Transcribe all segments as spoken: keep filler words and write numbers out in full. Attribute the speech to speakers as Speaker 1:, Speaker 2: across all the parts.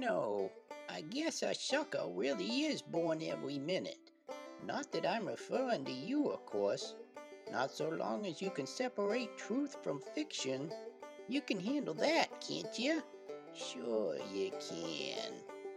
Speaker 1: know, I guess a sucker really is born every minute. Not that I'm referring to you, of course. Not so long as you can separate truth from fiction. You can handle that, can't you? Sure you can.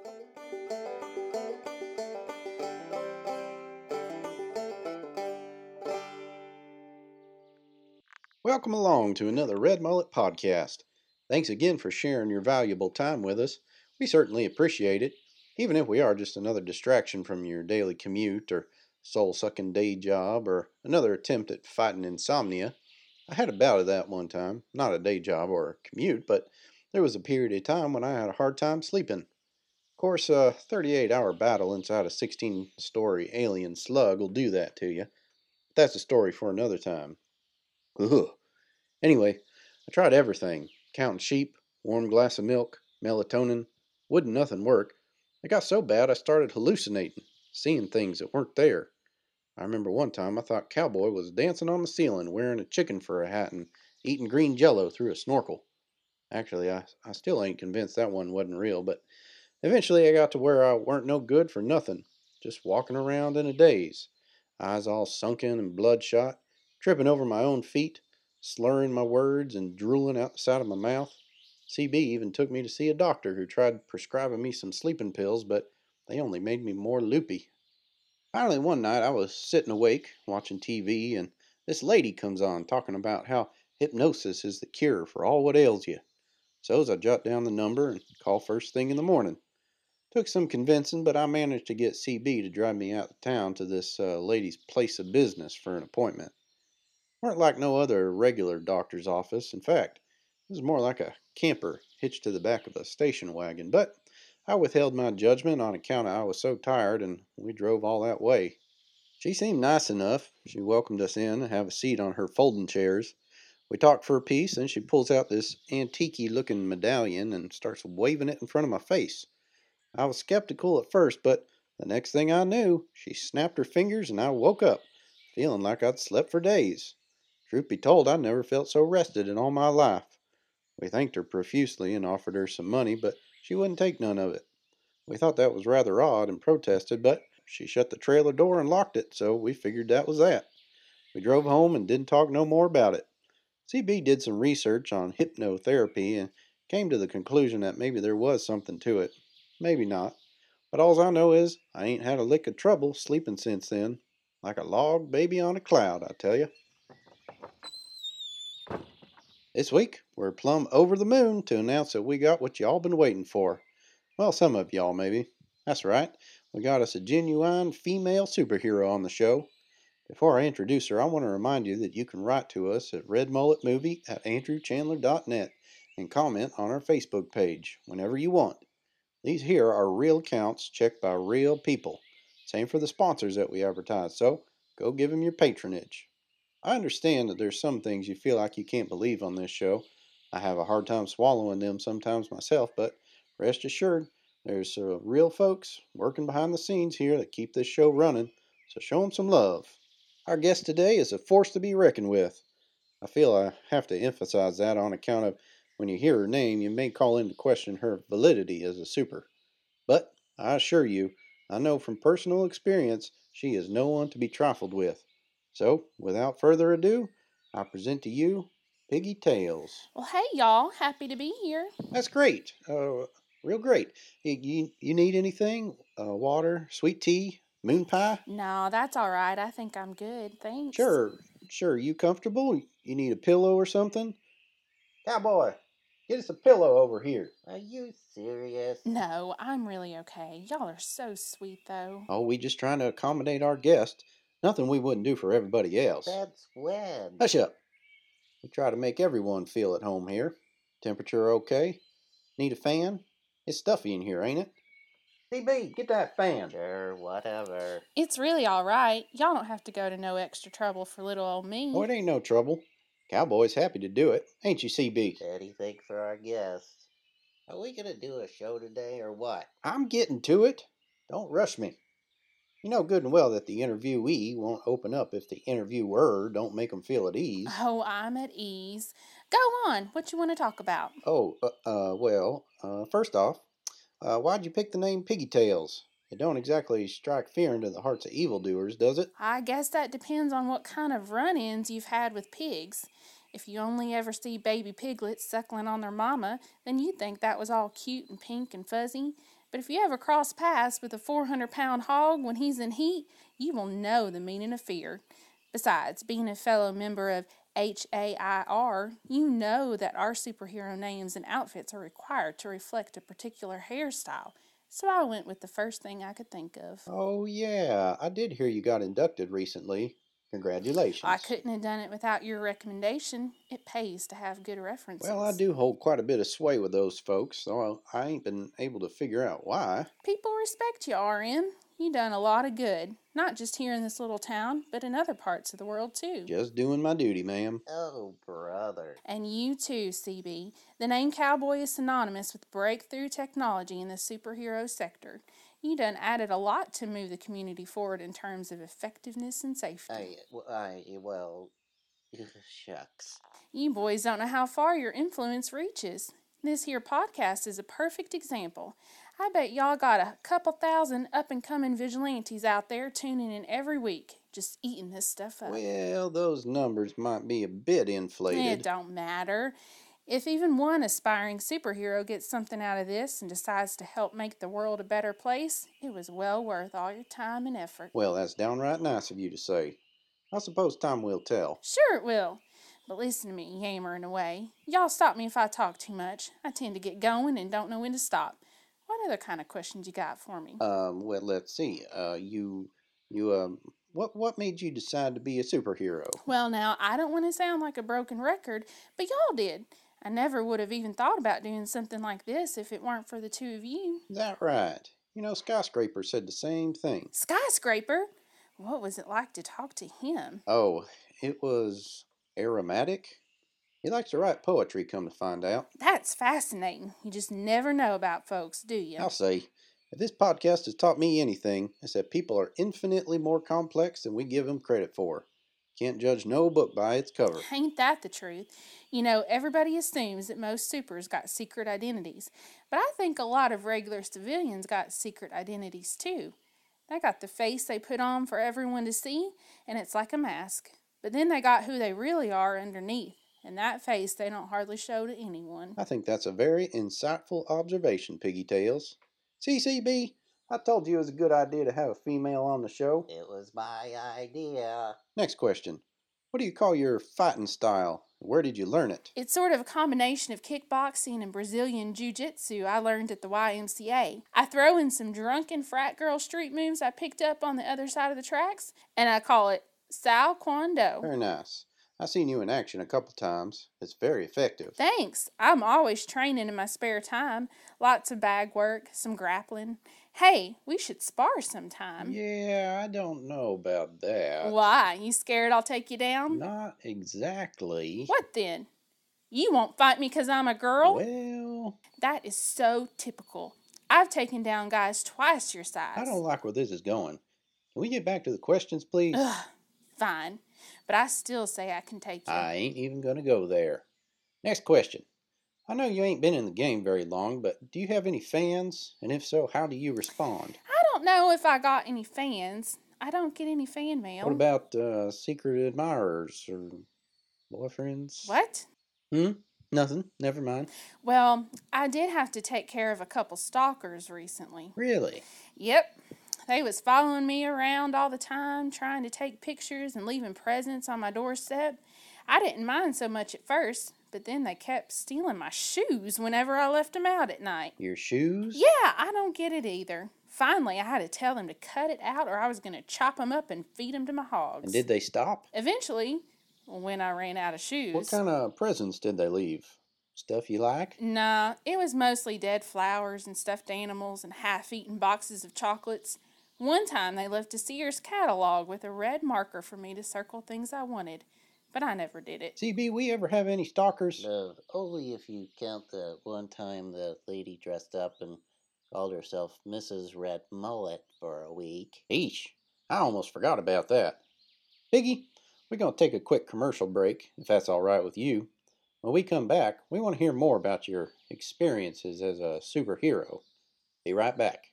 Speaker 2: Welcome along to another Red Mullet podcast. Thanks again for sharing your valuable time with us. We certainly appreciate it, even if we are just another distraction from your daily commute or soul-sucking day job or another attempt at fighting insomnia. I had a bout of that one time, not a day job or a commute, but there was a period of time when I had a hard time sleeping. Of course, a thirty-eight hour battle inside a sixteen-story alien slug will do that to you. But that's a story for another time. Ugh. Anyway, I tried everything. Counting sheep, warm glass of milk, melatonin. Wouldn't nothing work. It got so bad I started hallucinating, seeing things that weren't there. I remember one time I thought Cowboy was dancing on the ceiling wearing a chicken for a hat and eating green jello through a snorkel. Actually, I, I still ain't convinced that one wasn't real, but eventually I got to where I weren't no good for nothing, just walking around in a daze, eyes all sunken and bloodshot, tripping over my own feet, slurring my words and drooling out the side of my mouth. C B even took me to see a doctor who tried prescribing me some sleeping pills, but they only made me more loopy. Finally, one night I was sitting awake, watching T V, and this lady comes on talking about how hypnosis is the cure for all what ails you. So as I jot down the number and call first thing in the morning. Took some convincing, but I managed to get C B to drive me out of town to this uh, lady's place of business for an appointment. Weren't like no other regular doctor's office. In fact, it was more like a camper hitched to the back of a station wagon. But I withheld my judgment on account of I was so tired, and we drove all that way. She seemed nice enough. She welcomed us in and have a seat on her folding chairs. We talked for a piece, and she pulls out this antique-looking medallion and starts waving it in front of my face. I was skeptical at first, but the next thing I knew, she snapped her fingers and I woke up, feeling like I'd slept for days. Truth be told, I never felt so rested in all my life. We thanked her profusely and offered her some money, but she wouldn't take none of it. We thought that was rather odd and protested, but she shut the trailer door and locked it, so we figured that was that. We drove home and didn't talk no more about it. C B did some research on hypnotherapy and came to the conclusion that maybe there was something to it. Maybe not. But alls I know is I ain't had a lick of trouble sleeping since then. Like a log baby on a cloud, I tell you. This week, we're plumb over the moon to announce that we got what y'all been waiting for. Well, some of y'all maybe. That's right. We got us a genuine female superhero on the show. Before I introduce her, I want to remind you that you can write to us at redmulletmovie at andrew chandler dot net and comment on our Facebook page whenever you want. These here are real accounts checked by real people. Same for the sponsors that we advertise, so go give them your patronage. I understand that there's some things you feel like you can't believe on this show. I have a hard time swallowing them sometimes myself, but rest assured, there's uh, real folks working behind the scenes here that keep this show running, so show them some love. Our guest today is a force to be reckoned with. I feel I have to emphasize that on account of when you hear her name, you may call into question her validity as a super. But I assure you, I know from personal experience, she is no one to be trifled with. So, without further ado, I present to you Piggy Tales.
Speaker 3: Well, hey, y'all. Happy to be here.
Speaker 2: That's great. Uh, real great. You, you, you need anything? Uh, water, sweet tea, moon pie?
Speaker 3: No, that's all right. I think I'm good. Thanks.
Speaker 2: Sure, sure. You comfortable? You need a pillow or something? Cowboy, get us a pillow over here.
Speaker 1: Are you serious?
Speaker 3: No, I'm really okay. Y'all are so sweet, though.
Speaker 2: Oh, we just trying to accommodate our guests. Nothing we wouldn't do for everybody else.
Speaker 1: That's when.
Speaker 2: Hush up. We try to make everyone feel at home here. Temperature okay? Need a fan? It's stuffy in here, ain't it? C B, get that fan.
Speaker 1: Sure, whatever.
Speaker 3: It's really all right. Y'all don't have to go to no extra trouble for little old me.
Speaker 2: Oh, it ain't no trouble. Cowboy's happy to do it, ain't you, C B?
Speaker 1: Anything for our guests. Are we gonna do a show today or what?
Speaker 2: I'm getting to it. Don't rush me. You know good and well that the interviewee won't open up if the interviewer don't make 'em feel at ease.
Speaker 3: Oh, I'm at ease. Go on. What you want to talk about?
Speaker 2: Oh, uh, uh well, uh, first off, Uh, why'd you pick the name Piggy Tails? It don't exactly strike fear into the hearts of evildoers, does it?
Speaker 3: I guess that depends on what kind of run-ins you've had with pigs. If you only ever see baby piglets suckling on their mama, then you'd think that was all cute and pink and fuzzy. But if you ever cross paths with a four hundred pound hog when he's in heat, you will know the meaning of fear. Besides, being a fellow member of H A I R, you know that our superhero names and outfits are required to reflect a particular hairstyle. So I went with the first thing I could think of.
Speaker 2: Oh, yeah. I did hear you got inducted recently. Congratulations.
Speaker 3: I couldn't have done it without your recommendation. It pays to have good references.
Speaker 2: Well, I do hold quite a bit of sway with those folks, so I ain't been able to figure out why.
Speaker 3: People respect you, R M. You done a lot of good, not just here in this little town, but in other parts of the world too.
Speaker 2: Just doing my duty, ma'am.
Speaker 1: Oh, brother.
Speaker 3: And you too, C B. The name Cowboy is synonymous with breakthrough technology in the superhero sector. You done added a lot to move the community forward in terms of effectiveness and safety.
Speaker 1: I, I, well, shucks.
Speaker 3: You boys don't know how far your influence reaches. This here podcast is a perfect example. I bet y'all got a couple thousand up-and-coming vigilantes out there tuning in every week, just eating this stuff up.
Speaker 2: Well, those numbers might be a bit inflated.
Speaker 3: It don't matter. If even one aspiring superhero gets something out of this and decides to help make the world a better place, it was well worth all your time and effort.
Speaker 2: Well, that's downright nice of you to say. I suppose time will tell.
Speaker 3: Sure it will. But listen to me yammering away. Y'all stop me if I talk too much. I tend to get going and don't know when to stop. What other kind of questions you got for me?
Speaker 2: Um, well, let's see. Uh, you, you, um, what, what made you decide to be a superhero?
Speaker 3: Well, now, I don't want to sound like a broken record, but y'all did. I never would have even thought about doing something like this if it weren't for the two of you.
Speaker 2: Is that right? You know, Skyscraper said the same thing.
Speaker 3: Skyscraper? What was it like to talk to him?
Speaker 2: Oh, it was aromatic. He likes to write poetry, come to find out.
Speaker 3: That's fascinating. You just never know about folks, do you?
Speaker 2: I'll say, if this podcast has taught me anything, it's that people are infinitely more complex than we give them credit for. Can't judge no book by its cover.
Speaker 3: Ain't that the truth? You know, everybody assumes that most supers got secret identities, but I think a lot of regular civilians got secret identities too. They got the face they put on for everyone to see, and it's like a mask. But then they got who they really are underneath, and that face they don't hardly show to anyone.
Speaker 2: I think that's a very insightful observation, Piggy Tails. C C B, I told you it was a good idea to have a female on the show.
Speaker 1: It was my idea.
Speaker 2: Next question. What do you call your fighting style? Where did you learn it?
Speaker 3: It's sort of a combination of kickboxing and Brazilian jiu-jitsu I learned at the Y M C A. I throw in some drunken frat girl street moves I picked up on the other side of the tracks, and I call it Sao Kwando.
Speaker 2: Very nice. I've seen you in action a couple times. It's very effective.
Speaker 3: Thanks. I'm always training in my spare time. Lots of bag work, some grappling. Hey, we should spar sometime.
Speaker 2: Yeah, I don't know about that.
Speaker 3: Why? You scared I'll take you down?
Speaker 2: Not exactly.
Speaker 3: What then? You won't fight me 'cause I'm a girl?
Speaker 2: Well,
Speaker 3: That is so typical. I've taken down guys twice your size.
Speaker 2: I don't like where this is going. Can we get back to the questions, please?
Speaker 3: Ugh, fine. But I still say I can take you.
Speaker 2: I ain't even going to go there. Next question. I know you ain't been in the game very long, but do you have any fans? And if so, how do you respond?
Speaker 3: I don't know if I got any fans. I don't get any fan mail.
Speaker 2: What about uh, secret admirers or boyfriends?
Speaker 3: What?
Speaker 2: Hmm? Nothing. Never mind.
Speaker 3: Well, I did have to take care of a couple stalkers recently.
Speaker 2: Really?
Speaker 3: Yep. They was following me around all the time, trying to take pictures and leaving presents on my doorstep. I didn't mind so much at first, but then they kept stealing my shoes whenever I left them out at night.
Speaker 2: Your shoes?
Speaker 3: Yeah, I don't get it either. Finally, I had to tell them to cut it out or I was going to chop them up and feed them to my hogs.
Speaker 2: And did they stop?
Speaker 3: Eventually, when I ran out of shoes.
Speaker 2: What kind of presents did they leave? Stuff you like?
Speaker 3: Nah, it was mostly dead flowers and stuffed animals and half-eaten boxes of chocolates. One time they left a Sears catalog with a red marker for me to circle things I wanted, but I never did it.
Speaker 2: C B, we ever have any stalkers?
Speaker 1: No, only if you count the one time the lady dressed up and called herself Missus Red Mullet for a week.
Speaker 2: Eesh, I almost forgot about that. Piggy, we're going to take a quick commercial break, if that's all right with you. When we come back, we want to hear more about your experiences as a superhero. Be right back.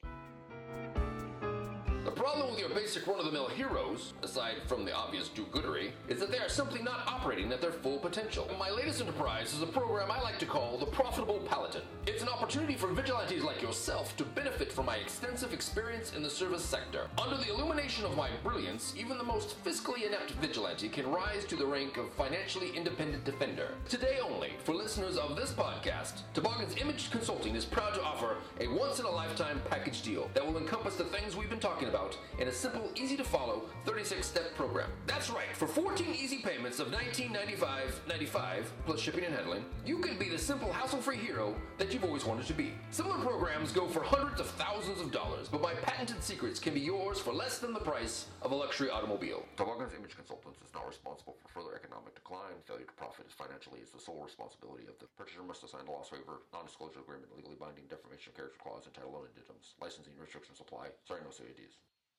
Speaker 4: The problem with your basic run-of-the-mill heroes, aside from the obvious do-goodery, is that they are simply not operating at their full potential. My latest enterprise is a program I like to call the Profitable Paladin. It's an opportunity for vigilantes like yourself to benefit from my extensive experience in the service sector. Under the illumination of my brilliance, even the most fiscally inept vigilante can rise to the rank of financially independent defender. Today only, for listeners of this podcast, Toboggan's Image Consulting is proud to offer a once-in-a-lifetime package deal that will encompass the things we've been talking about in a simple, easy-to-follow thirty-six step program. That's right, for fourteen easy payments of nineteen ninety-five ninety-five plus shipping and handling, you can be the simple, hassle-free hero that you've always wanted to be. Similar programs go for hundreds of thousands of dollars, but my patented secrets can be yours for less than the price of a luxury automobile. Toboggan's Image Consultants is not responsible for further economic decline. Failure to profit is financially is the sole responsibility of the purchaser. Must assign a loss waiver, non-disclosure agreement, legally binding defamation of character clause, and title loan addendums. Licensing restrictions apply. Sorry, no C A Ds.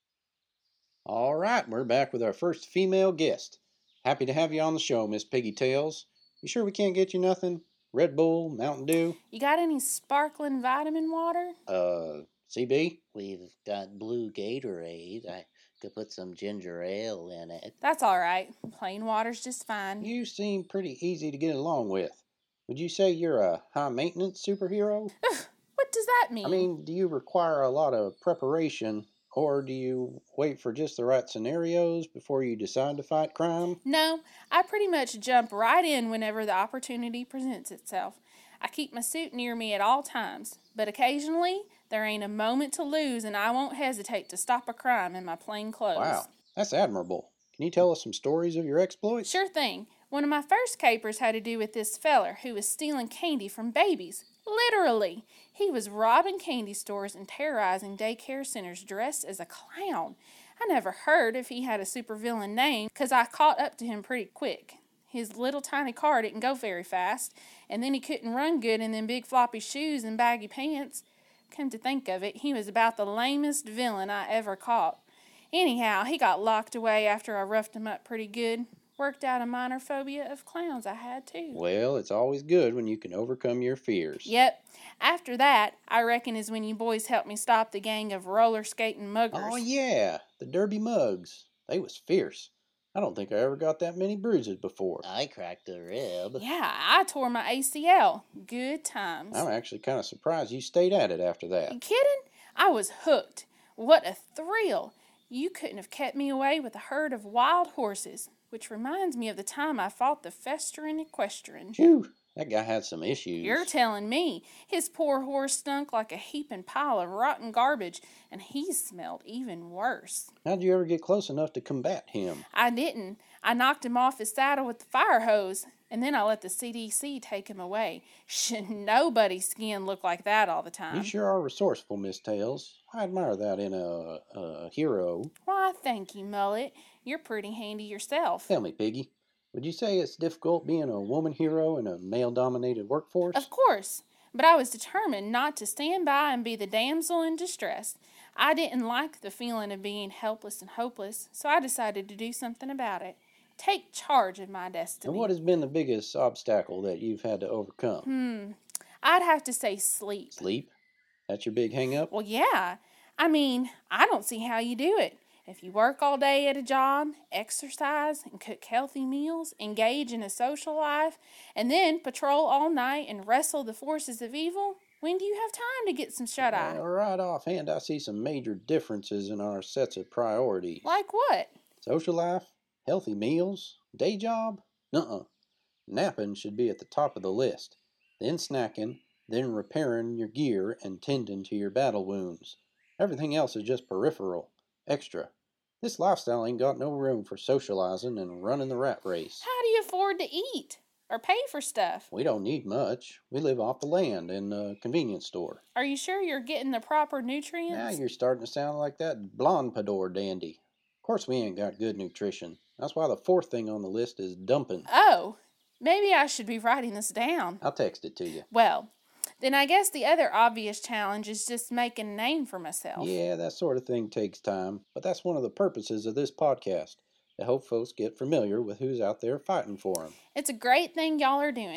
Speaker 2: All right, we're back with our first female guest. Happy to have you on the show, Miss Piggy Tails. You sure we can't get you nothing? Red Bull, Mountain Dew?
Speaker 3: You got any sparkling vitamin water?
Speaker 2: Uh, C B?
Speaker 1: We've got blue Gatorade. I could put some ginger ale in it.
Speaker 3: That's all right. Plain water's just fine.
Speaker 2: You seem pretty easy to get along with. Would you say you're a high-maintenance superhero?
Speaker 3: What does that mean?
Speaker 2: I mean, do you require a lot of preparation, or do you wait for just the right scenarios before you decide to fight crime?
Speaker 3: No, I pretty much jump right in whenever the opportunity presents itself. I keep my suit near me at all times, but occasionally there ain't a moment to lose and I won't hesitate to stop a crime in my plain clothes.
Speaker 2: Wow, that's admirable. Can you tell us some stories of your exploits?
Speaker 3: Sure thing. One of my first capers had to do with this feller who was stealing candy from babies. Literally. He was robbing candy stores and terrorizing daycare centers dressed as a clown. I never heard if he had a supervillain name, 'cause I caught up to him pretty quick. His little tiny car didn't go very fast, and then he couldn't run good in them big floppy shoes and baggy pants. Come to think of it, he was about the lamest villain I ever caught. Anyhow, he got locked away after I roughed him up pretty good. Worked out a minor phobia of clowns I had, too.
Speaker 2: Well, it's always good when you can overcome your fears.
Speaker 3: Yep. After that, I reckon is when you boys helped me stop the gang of roller skating muggers.
Speaker 2: Oh, yeah, the Derby Mugs. They was fierce. I don't think I ever got that many bruises before.
Speaker 1: I cracked a rib.
Speaker 3: Yeah, I tore my A C L. Good times.
Speaker 2: I'm actually kind of surprised you stayed at it after that.
Speaker 3: You kidding? I was hooked. What a thrill. You couldn't have kept me away with a herd of wild horses. Which reminds me of the time I fought the festering equestrian.
Speaker 2: Phew, that guy had some issues.
Speaker 3: You're telling me. His poor horse stunk like a heaping pile of rotten garbage, and he smelled even worse.
Speaker 2: How'd you ever get close enough to combat him?
Speaker 3: I didn't. I knocked him off his saddle with the fire hose, and then I let the C D C take him away. Should nobody's skin look like that all the time.
Speaker 2: You sure are resourceful, Miss Tails. I admire that in a, a hero.
Speaker 3: Why, thank you, Mullet. You're pretty handy yourself.
Speaker 2: Tell me, Piggy, would you say it's difficult being a woman hero in a male-dominated workforce?
Speaker 3: Of course, but I was determined not to stand by and be the damsel in distress. I didn't like the feeling of being helpless and hopeless, so I decided to do something about it. Take charge of my destiny.
Speaker 2: And what has been the biggest obstacle that you've had to overcome?
Speaker 3: Hmm, I'd have to say sleep.
Speaker 2: Sleep? That's your big hang-up?
Speaker 3: Well, yeah. I mean, I don't see how you do it. If you work all day at a job, exercise, and cook healthy meals, engage in a social life, and then patrol all night and wrestle the forces of evil, when do you have time to get some shut-eye?
Speaker 2: Well, right offhand, I see some major differences in our sets of priorities.
Speaker 3: Like what?
Speaker 2: Social life, healthy meals, day job? Nuh-uh. Napping should be at the top of the list. Then snacking, then repairing your gear and tending to your battle wounds. Everything else is just peripheral. Extra. This lifestyle ain't got no room for socializing and running the rat race.
Speaker 3: How do you afford to eat or pay for stuff?
Speaker 2: We don't need much. We live off the land in a convenience store.
Speaker 3: Are you sure you're getting the proper nutrients?
Speaker 2: Now you're starting to sound like that blonde Pador dandy. Of course we ain't got good nutrition. That's why the fourth thing on the list is dumping.
Speaker 3: Oh, maybe I should be writing this down.
Speaker 2: I'll text it to you.
Speaker 3: Well, then I guess the other obvious challenge is just making a name for myself.
Speaker 2: Yeah, that sort of thing takes time, but that's one of the purposes of this podcast, to help folks get familiar with who's out there fighting for them.
Speaker 3: It's a great thing y'all are doing,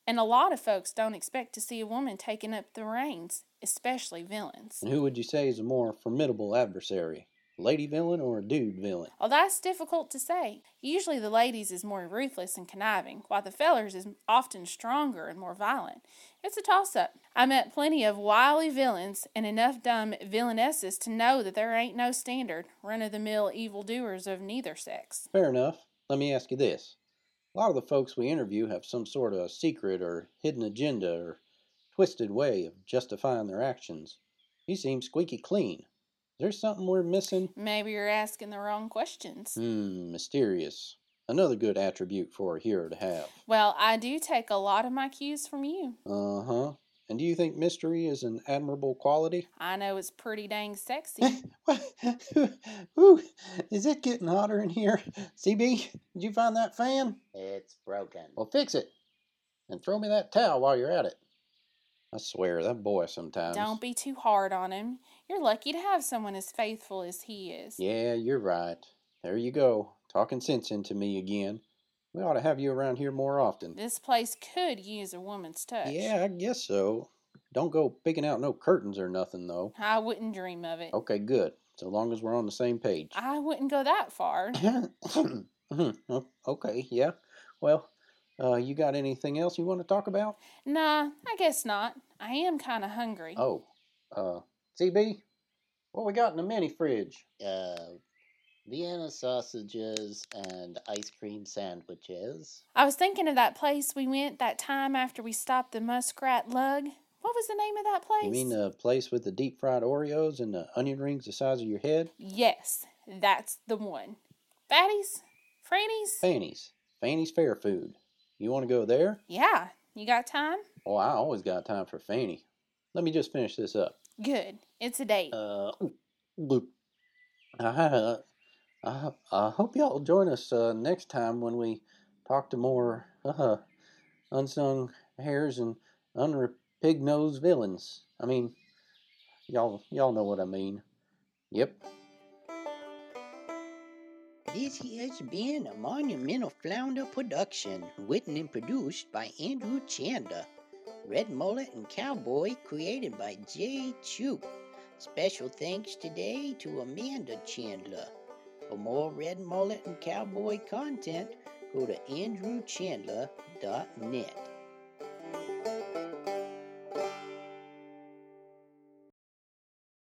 Speaker 3: And a lot of folks don't expect to see a woman taking up the reins, especially villains.
Speaker 2: And who would you say is a more formidable adversary? A lady villain or a dude villain?
Speaker 3: Well, that's difficult to say. Usually the ladies is more ruthless and conniving, while the fellers is often stronger and more violent. It's a toss-up. I met plenty of wily villains and enough dumb villainesses to know that there ain't no standard run-of-the-mill evildoers of neither sex.
Speaker 2: Fair enough. Let me ask you this. A lot of the folks we interview have some sort of secret or hidden agenda or twisted way of justifying their actions. You seem squeaky clean. Is there something we're missing?
Speaker 3: Maybe you're asking the wrong questions.
Speaker 2: Hmm, mysterious. Another good attribute for a hero to have.
Speaker 3: Well, I do take a lot of my cues from you.
Speaker 2: Uh-huh. And do you think mystery is an admirable quality?
Speaker 3: I know it's pretty dang sexy.
Speaker 2: Ooh, is it getting hotter in here? C B, did you find that fan?
Speaker 1: It's broken.
Speaker 2: Well, fix it. And throw me that towel while you're at it. I swear, that boy sometimes.
Speaker 3: Don't be too hard on him. You're lucky to have someone as faithful as he is.
Speaker 2: Yeah, you're right. There you go, talking sense into me again. We ought to have you around here more often.
Speaker 3: This place could use a woman's touch.
Speaker 2: Yeah, I guess so. Don't go picking out no curtains or nothing, though.
Speaker 3: I wouldn't dream of it.
Speaker 2: Okay, good. So long as we're on the same page.
Speaker 3: I wouldn't go that far.
Speaker 2: Okay, yeah. Well, uh, you got anything else you want to talk about?
Speaker 3: Nah, I guess not. I am kind of hungry.
Speaker 2: Oh, uh, C B, what we got in the mini fridge?
Speaker 1: Uh, Vienna sausages and ice cream sandwiches.
Speaker 3: I was thinking of that place we went that time after we stopped the Muskrat Lug. What was the name of that place?
Speaker 2: You mean the place with the deep fried Oreos and the onion rings the size of your head?
Speaker 3: Yes, that's the one. Fatties? Frannies?
Speaker 2: Fanny's. Fanny's Fair Food. You want to go there?
Speaker 3: Yeah. You got time?
Speaker 2: Oh, I always got time for Fanny. Let me just finish this up.
Speaker 3: Good. It's a date.
Speaker 2: Uh, I, I, I hope y'all join us uh, next time when we talk to more uh, unsung heroes and unpig-nosed villains. I mean, y'all, y'all know what I mean. Yep.
Speaker 1: This has been a Monumental Flounder production, written and produced by Andrew Chandler. Red Mullet and Cowboy created by Jay Chu. Special thanks today to Amanda Chandler. For more Red Mullet and Cowboy content, go to andrew chandler dot net.